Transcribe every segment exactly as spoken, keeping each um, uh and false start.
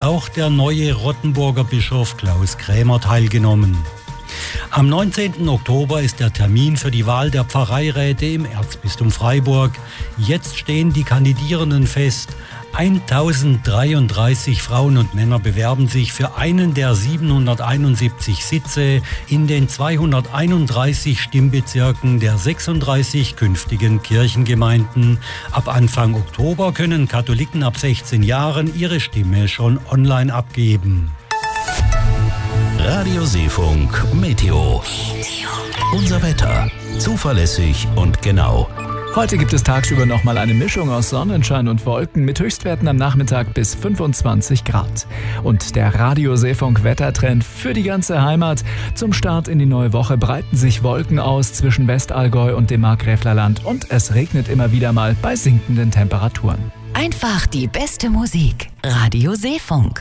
auch der neue Rottenburger Bischof Klaus Krämer teilgenommen. Am neunzehnten Oktober ist der Termin für die Wahl der Pfarreiräte im Erzbistum Freiburg. Jetzt stehen die Kandidierenden fest. tausenddreiunddreißig Frauen und Männer bewerben sich für einen der siebenhunderteinundsiebzig Sitze in den zweihunderteinunddreißig Stimmbezirken der sechsunddreißig künftigen Kirchengemeinden. Ab Anfang Oktober können Katholiken ab sechzehn Jahren ihre Stimme schon online abgeben. Radio Seefunk Meteo. Unser Wetter. Zuverlässig und genau. Heute gibt es tagsüber nochmal eine Mischung aus Sonnenschein und Wolken mit Höchstwerten am Nachmittag bis fünfundzwanzig Grad. Und der Radio Seefunk Wettertrend für die ganze Heimat. Zum Start in die neue Woche breiten sich Wolken aus zwischen Westallgäu und dem Markgräflerland und es regnet immer wieder mal bei sinkenden Temperaturen. Einfach die beste Musik. Radio Seefunk.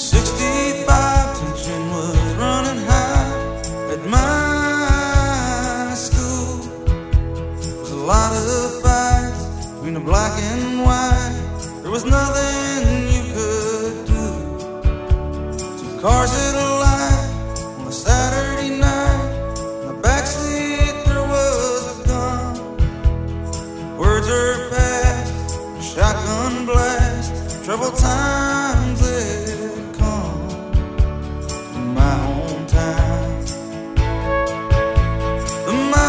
sixty-five tension was running high at my black and white. There was nothing you could do. Two cars at a light on a Saturday night. In the backseat there was a gun. Words are past, a shotgun blast. Troubled times had come in my hometown. In my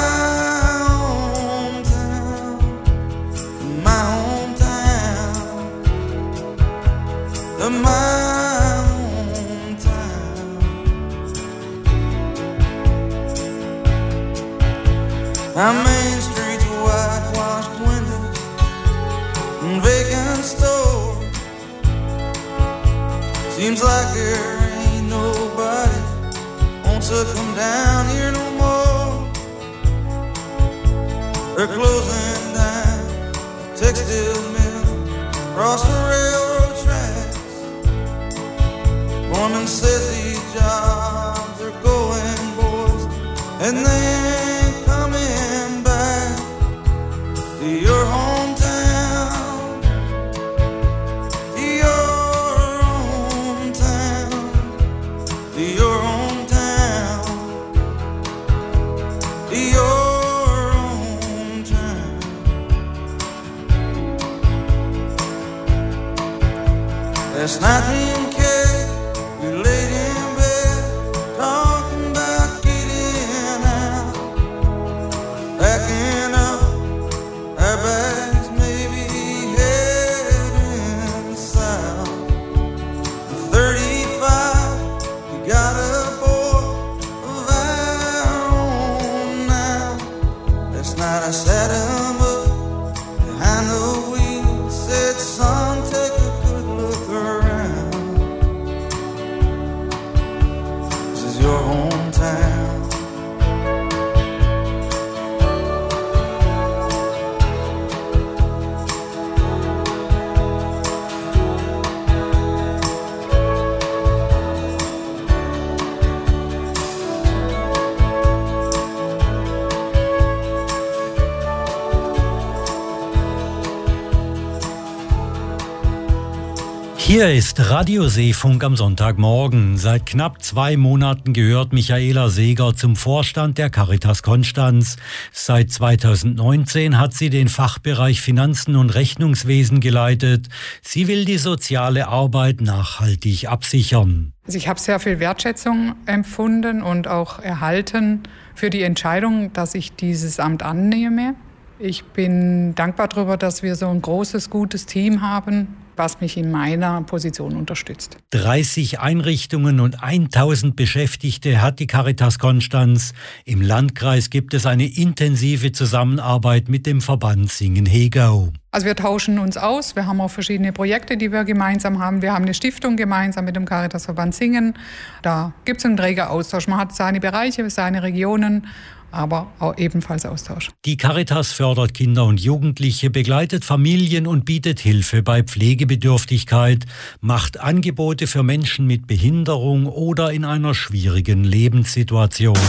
hometown. In my hometown. In my hometown. Our main streets, whitewashed windows and vacant stores. Seems like there ain't nobody wants to come down here no more. They're closing down the textile mill across the railroad tracks. Foreman says these jobs are going, boys, and they ain't coming back to your hometown, to your to your hometown, to your hometown. Last night me and Kay, we laid in bed, talking about getting out, packing up our bags, maybe heading south. thirty-five, we got a boy of our own now. Last night I sat him up behind the wheel, said, son, take a good look around. This is your hometown. Hier ist Radio Seefunk am Sonntagmorgen. Seit knapp zwei Monaten gehört Michaela Seeger zum Vorstand der Caritas Konstanz. Seit zweitausendneunzehn hat sie den Fachbereich Finanzen und Rechnungswesen geleitet. Sie will die soziale Arbeit nachhaltig absichern. Also ich habe sehr viel Wertschätzung empfunden und auch erhalten für die Entscheidung, dass ich dieses Amt annehme. Ich bin dankbar darüber, dass wir so ein großes, gutes Team haben, was mich in meiner Position unterstützt. dreißig Einrichtungen und tausend Beschäftigte hat die Caritas Konstanz. Im Landkreis gibt es eine intensive Zusammenarbeit mit dem Verband Singen-Hegau. Also wir tauschen uns aus, wir haben auch verschiedene Projekte, die wir gemeinsam haben. Wir haben eine Stiftung gemeinsam mit dem Caritasverband Singen. Da gibt es einen regen Austausch. Man hat seine Bereiche, seine Regionen, aber auch ebenfalls Austausch. Die Caritas fördert Kinder und Jugendliche, begleitet Familien und bietet Hilfe bei Pflegebedürftigkeit, macht Angebote für Menschen mit Behinderung oder in einer schwierigen Lebenssituation.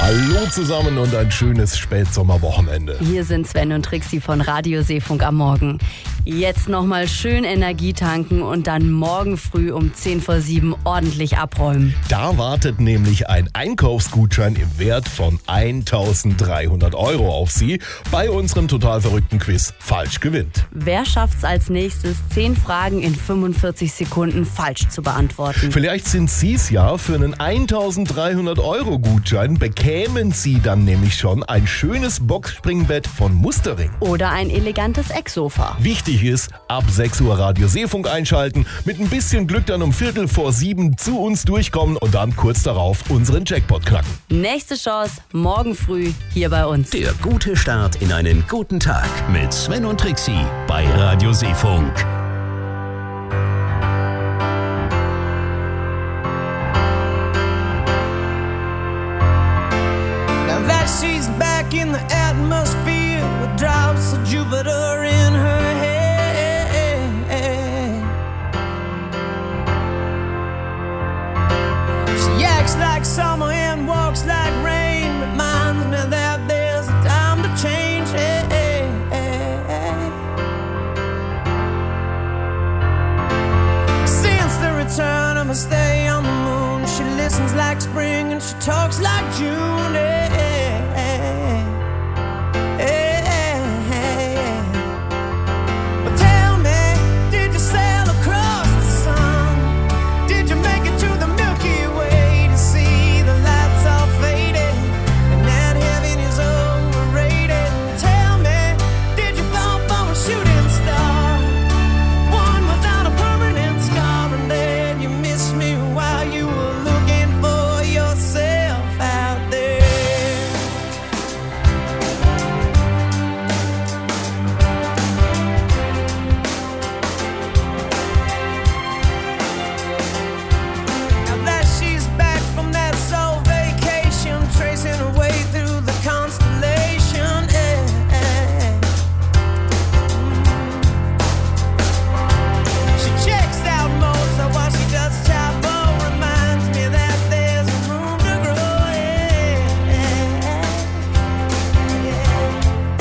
Hallo zusammen und ein schönes Spätsommerwochenende. Hier sind Sven und Trixi von Radio Seefunk am Morgen. Jetzt nochmal schön Energie tanken und dann morgen früh um zehn vor sieben ordentlich abräumen. Da wartet nämlich ein Einkaufsgutschein im Wert von eintausenddreihundert Euro auf Sie bei unserem total verrückten Quiz Falsch gewinnt. Wer schafft's als nächstes, zehn Fragen in fünfundvierzig Sekunden falsch zu beantworten? Vielleicht sind Sie's ja. Für einen eintausenddreihundert Euro Gutschein bekämen Sie dann nämlich schon ein schönes Boxspringbett von Mustering. Oder ein elegantes Ecksofa. Wichtig ist, ab sechs Uhr Radio Seefunk einschalten, mit ein bisschen Glück dann um Viertel vor sieben zu uns durchkommen und dann kurz darauf unseren Jackpot knacken. Nächste Chance morgen früh hier bei uns. Der gute Start in einen guten Tag mit Sven und Trixi bei Radio Seefunk. Now that she's back in the atmosphere with drops of Jupiter in her head. She acts like summer and walks like rain. Reminds me that there's a time to change. Since the return of her stay on the moon, she listens like spring and she talks like June. But tell me, did you sail across the sun? Did you make it to the Milky Way to see the lights all faded and that heaven is overrated? Tell me, did you fall from a shooting star, one without a permanent scar, and then you missed me while you were looking for yourself out there? Now that she's back from that soul vacation, tracing her way through the constellation. eh, eh. She checks out Mozart while she does Chapo. Reminds me that there's room to grow. eh, eh, yeah.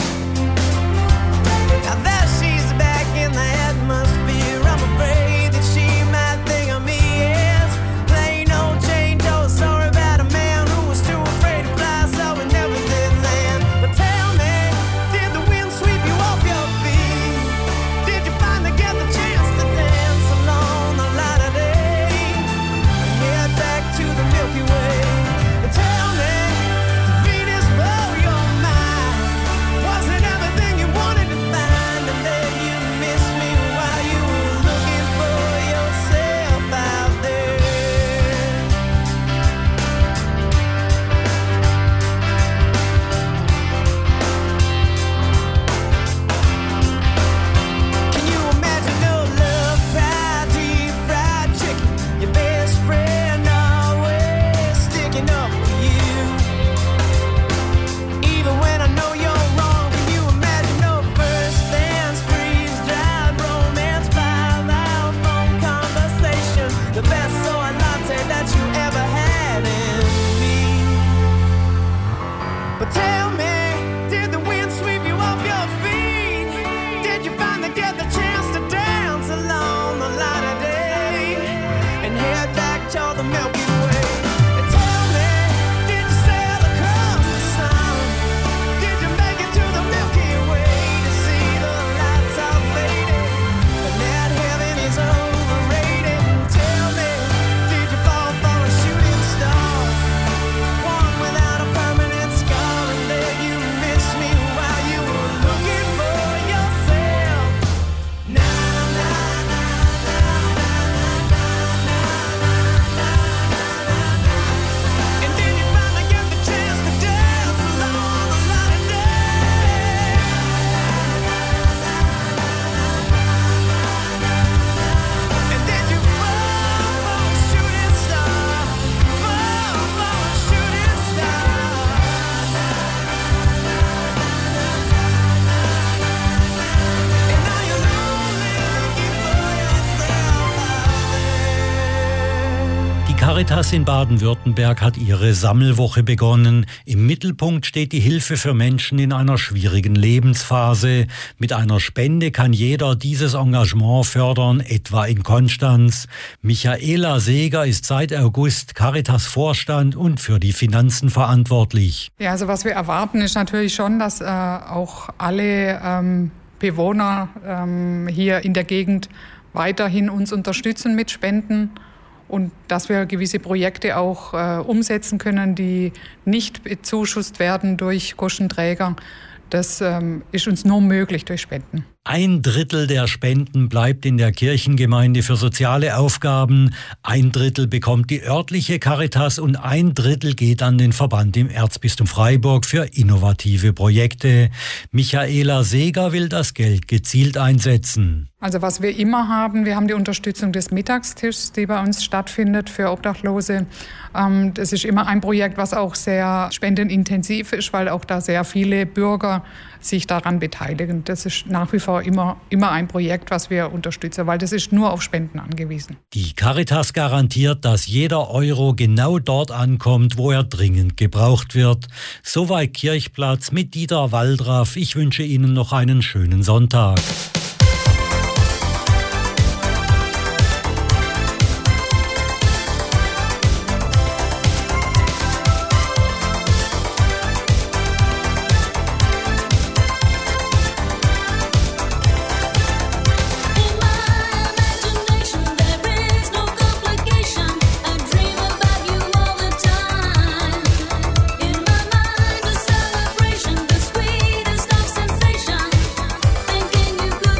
Now that she's back in the atmosphere, I'm afraid that she might think of me as plain old Jane Doe. Sorry about a man who was too afraid to fly, so we never did land. But tell me, did the wind sweep you off your feet? Did you finally get the chance to dance along the light of day and head back to the Milky Way? But tell me, did Venus blow your mind? Was it everything you wanted to find, and then you missed me while you were looking for yourself out there? Can you imagine no love pie, deep fried chicken? Your best friend always sticking up for you, even when I know you're wrong. Can you imagine no first dance, freeze dried romance, five hour phone conversation, the best soy latte that you ever had in me? But tell me, did the wind sweep you off your feet? Did you finally get the chance to dance along the light of day and head back to the Milky Way? And tell me, did you sail across the sun? Did you make it to the Milky Way to see the lights all faded and that heaven is overrated? Tell me, did you fall for a shooting star, one without a permanent scar, and then you missed me while you were looking for yourself? Na na na na na na na na na. Caritas in Baden-Württemberg hat ihre Sammelwoche begonnen. Im Mittelpunkt steht die Hilfe für Menschen in einer schwierigen Lebensphase. Mit einer Spende kann jeder dieses Engagement fördern, etwa in Konstanz. Michaela Seeger ist seit August Caritas-Vorstand und für die Finanzen verantwortlich. Ja, also was wir erwarten, ist natürlich schon, dass äh, auch alle ähm, Bewohner ähm, hier in der Gegend weiterhin uns unterstützen mit Spenden. Und dass wir gewisse Projekte auch äh, umsetzen können, die nicht bezuschusst werden durch Kostenträger. Das ähm, ist uns nur möglich durch Spenden. Ein Drittel der Spenden bleibt in der Kirchengemeinde für soziale Aufgaben, ein Drittel bekommt die örtliche Caritas und ein Drittel geht an den Verband im Erzbistum Freiburg für innovative Projekte. Michaela Seeger will das Geld gezielt einsetzen. Also was wir immer haben, wir haben die Unterstützung des Mittagstischs, die bei uns stattfindet für Obdachlose. Das ist immer ein Projekt, was auch sehr spendenintensiv ist, weil auch da sehr viele Bürger sich daran beteiligen. Das ist nach wie vor immer, immer ein Projekt, was wir unterstützen, weil das ist nur auf Spenden angewiesen. Die Caritas garantiert, dass jeder Euro genau dort ankommt, wo er dringend gebraucht wird. Soweit Kirchplatz mit Dieter Waldraff. Ich wünsche Ihnen noch einen schönen Sonntag. Celebration, the sweetest of sensations. Thinking you could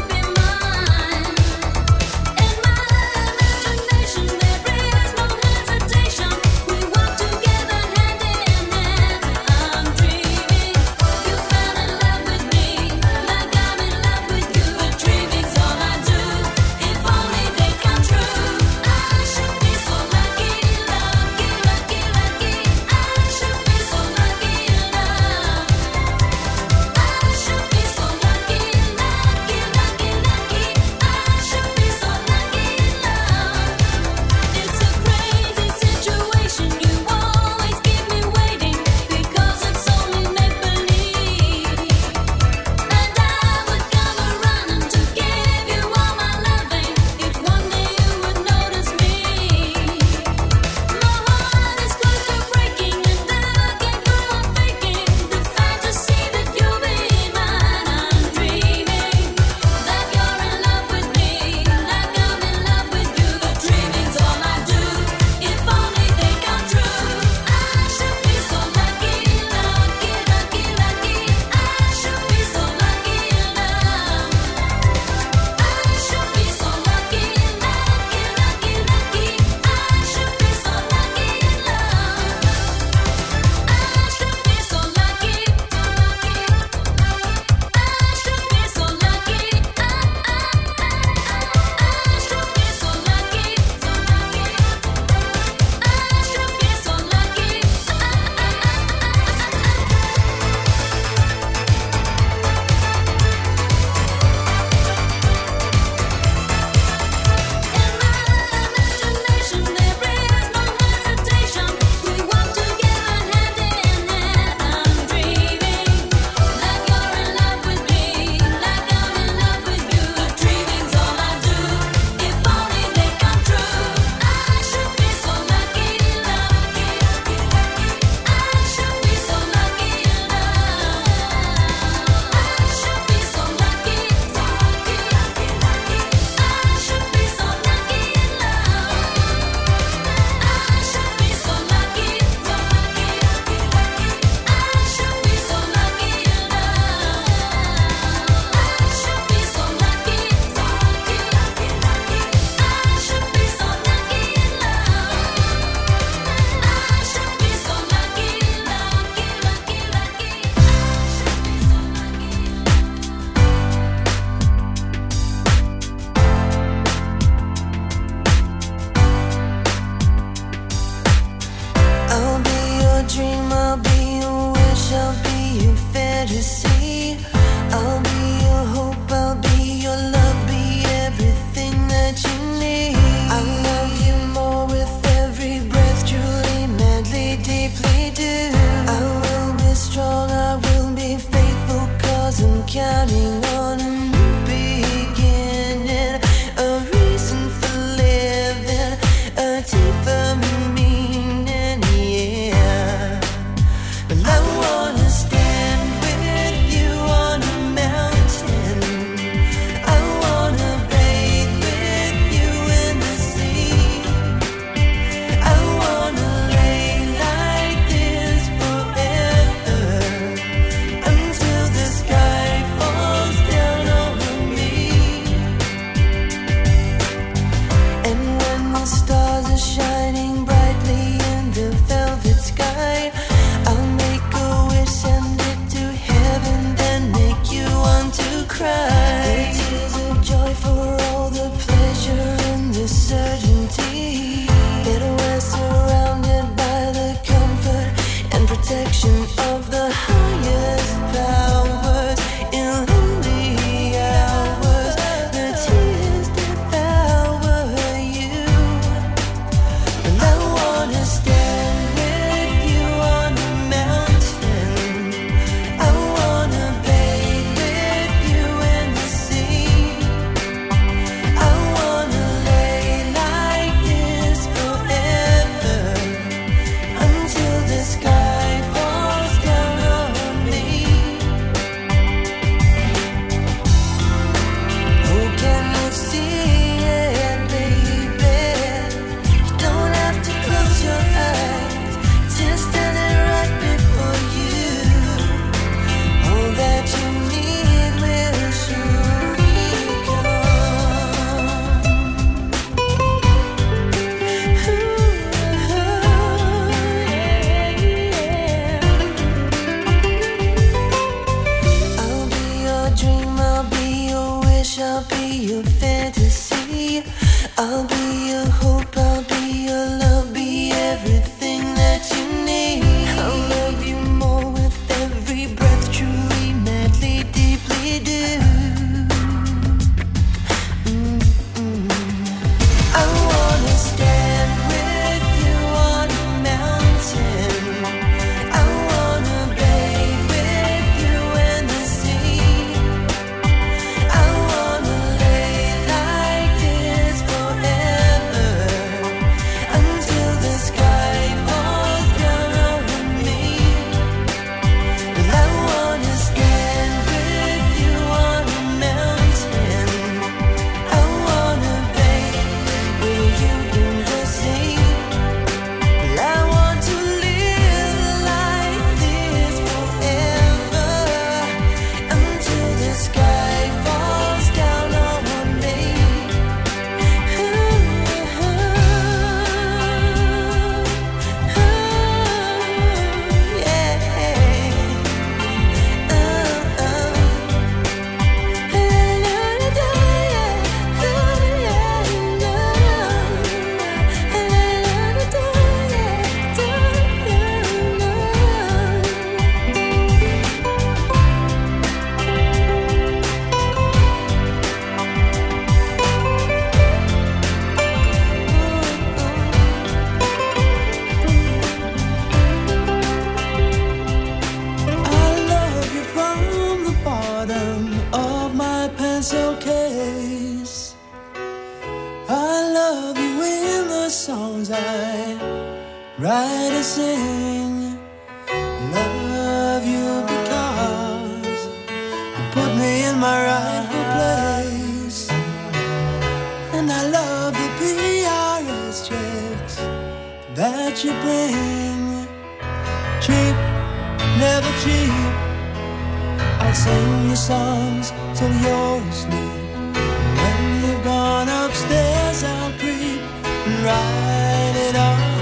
I write and sing. Love you because you put me in my rightful place. And I love the P R S checks that you bring. Cheap, never cheap. I'll sing you songs till you're asleep. When you've gone upstairs, I'll creep and write it all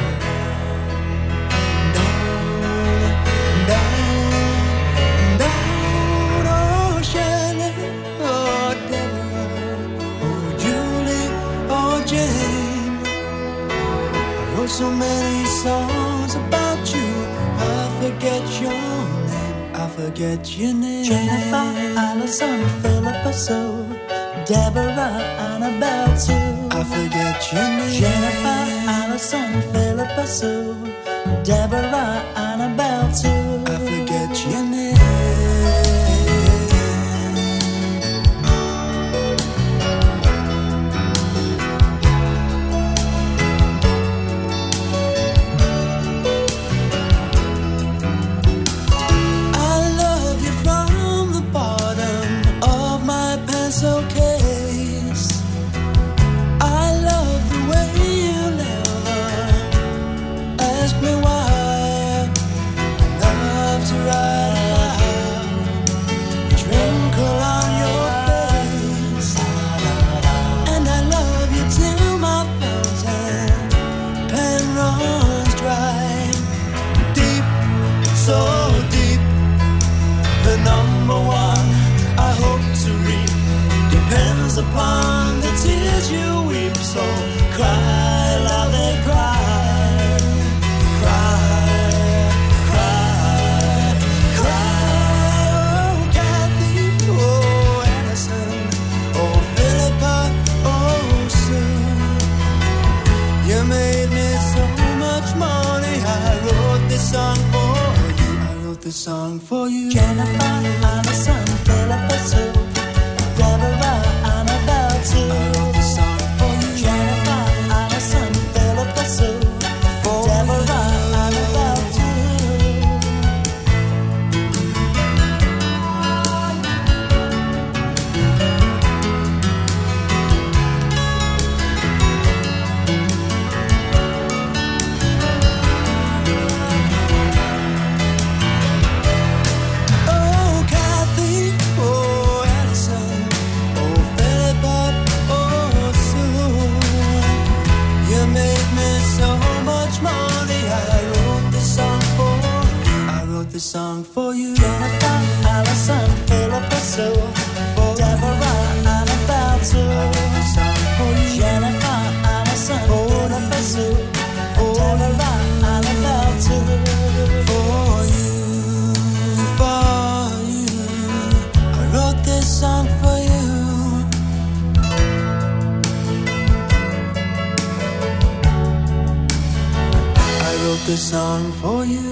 down, down, down. Oh, Shelley, oh, Deborah, oh, Julie, oh, Jane. I wrote so many songs about you, I forget your name, I forget your name. Jennifer, Allison, Philippa Sue, Deborah, Annabelle too. I forget your name. Jennifer, Allison, Philippa Sue, Deborah, Annabelle too. I forget your name. I love you from the bottom of my pencil case. I love the way you never ask me why. I love to write a twinkle on your face. And I love you till my fountain pen runs dry. Deep, so deep, the number one I hope to reap depends upon the tears you weep. So cry, love it, cry, cry, cry, cry. Oh, Kathy, oh, Anderson, oh, Philippa, oh, Sue. You made me so much money. I wrote this song for you. I wrote this song for you. Jennifer, Allison, Philippa Sue, Deborah, Annabelle too. I wrote this song for you. Jennifer, Allison, Philippa Sue, Deborah, Annabelle too. Oh, Kathy, oh, Allison, oh, Philippa, oh, Sue. You made me so much money. I wrote this song for you. I wrote this song for you. Jennifer, Allison, Philippa Sue, Deborah, Annabelle too. I wrote this song for you. Jennifer, Allison, Philippa Sue, Deborah, Annabelle too. For you, for you, I wrote this song for you. I wrote this song for you.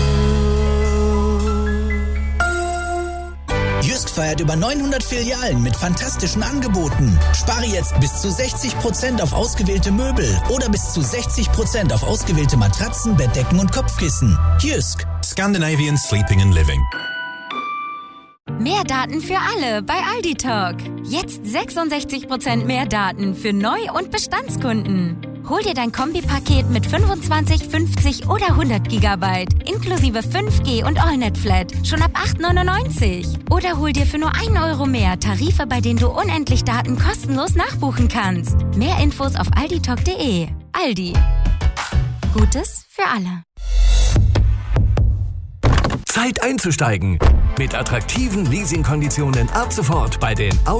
Jysk feiert über neunhundert Filialen mit fantastischen Angeboten. Spare jetzt bis zu sechzig Prozent auf ausgewählte Möbel oder bis zu sechzig Prozent auf ausgewählte Matratzen, Bettdecken und Kopfkissen. Jysk. Scandinavian Sleeping and Living. Mehr Daten für alle bei Aldi Talk. Jetzt sechsundsechzig Prozent mehr Daten für Neu- und Bestandskunden. Hol dir dein Kombipaket mit fünfundzwanzig, fünfzig oder hundert Gigabyte inklusive fünf G und AllNet Flat schon ab acht neunundneunzig. Oder hol dir für nur ein Euro mehr Tarife, bei denen du unendlich Daten kostenlos nachbuchen kannst. Mehr Infos auf alditalk punkt de. Aldi. Gutes für alle. Zeit einzusteigen. Mit attraktiven Leasingkonditionen ab sofort bei den